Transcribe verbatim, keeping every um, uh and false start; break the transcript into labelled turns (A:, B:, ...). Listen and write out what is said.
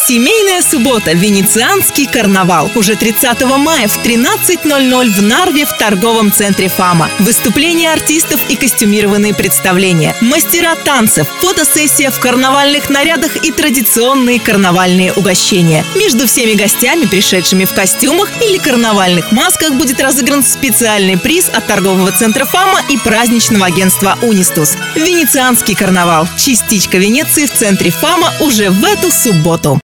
A: Семейная суббота. Венецианский карнавал. Уже тридцатого мая в тринадцать ноль ноль в Нарве в торговом центре «Фама». Выступления артистов и костюмированные представления. Мастера танцев, фотосессия в карнавальных нарядах и традиционные карнавальные угощения. Между всеми гостями, пришедшими в костюмах или карнавальных масках, будет разыгран специальный приз от торгового центра «Фама» и праздничного агентства «Унистус». Венецианский карнавал. Частичка Венеции в центре «Фама» уже в эту субботу.